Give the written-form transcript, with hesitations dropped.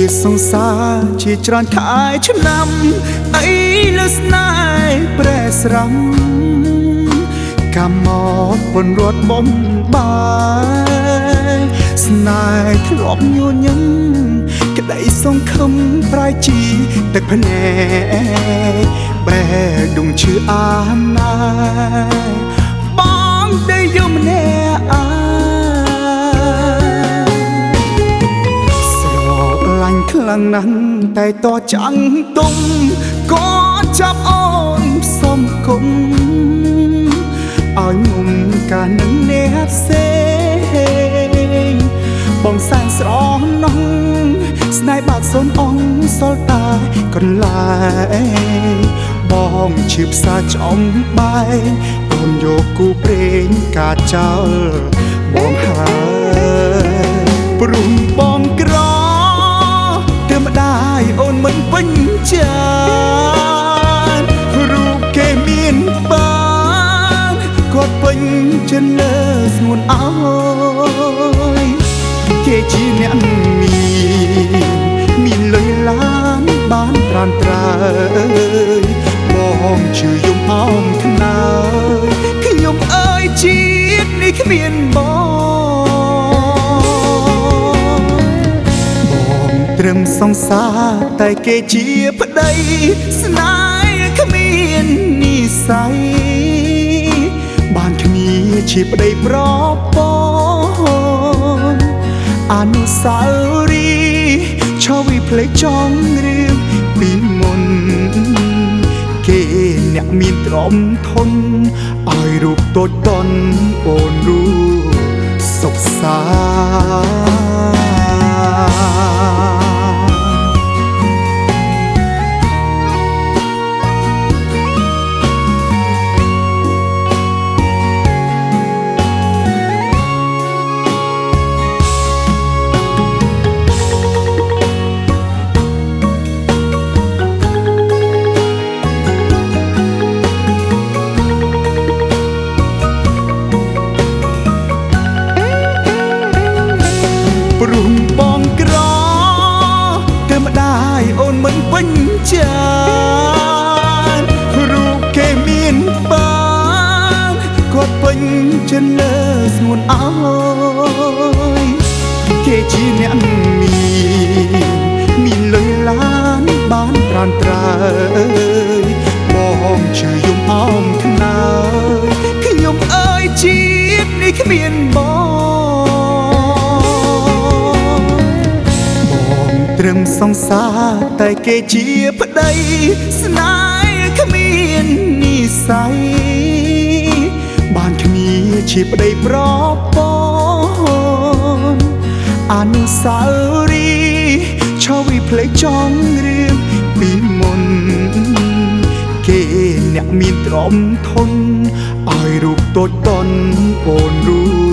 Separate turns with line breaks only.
សង្សារជាច្រើនខែឆ្នាំអីលើស្នេហ៍ប្រែស្រាំកម្មមកពនរត់បំបាយស្នេហ៍ធ្លាប់ញញឹមក្តីសង្ឃឹមប្រែជីទឹកភ្នែកបែដងឈឺអាណាបងได้យំម្នាក់អាស្រឡាញ់ខ្លាំងណាស់តែតចាំងទុំក៏ចាប់អូនសំគុំឲ្យមុំកានឹងអ្នកផ្សេងបងសែនស្រណោះស្នេហ៍បាក់សូនអងសល់តែកន្លែងបងឈឺផ្សាចំបែងអូនយកគូព្រេងកាចោលបងហើយព្រមបងក្រទើបម្ដាយអូនមិនពេញចិត្តរូបគេមានបានគាត់ពេញចិត្តលើស្ងួនអើយគេជាអ្នកមានលុយឡានបានត្រានត្រើយបងជឿយំអោមខ្នើយខ្ញុំអើយជាតិនេះគ្មានបងត្រឹមសង្សារតែគេជាប្តីស្នេហ៍គ្មាននិស្ស័យបានគ្នាជាប្តីប្រពន្ធអនុស្សាវរីយ៍ឈរវិភ្លេចចង់រឿងពីមុនគេអ្នកមានទ្រព្យធនឲ្យរូបតូចតន់អូនរូសុខសាព្រមបងក្រទើបម្ដាយអូនមិនពេញចិត្តរូបគេមានបានគាត់ពេញចិត្តលើស្ងួនអើយគេជាអ្នកមានលុយឡានបានត្រានត្រើយបងជឿយំអោមខ្នើយខ្ញុំអើយជាតិនេះគ្មានត្រឹមសង្សារតែគេជាប្តីស្នេហ៍គ្មាននិស្ស័យបានគ្នាជាប្តីប្រពន្ធអនុស្សាវរីយ៍ឈរវិភ្លេចចង់រឿងពីមុនគេអ្នកមានទ្រព្យធនឲ្យរូបតូចតន់អូនរូ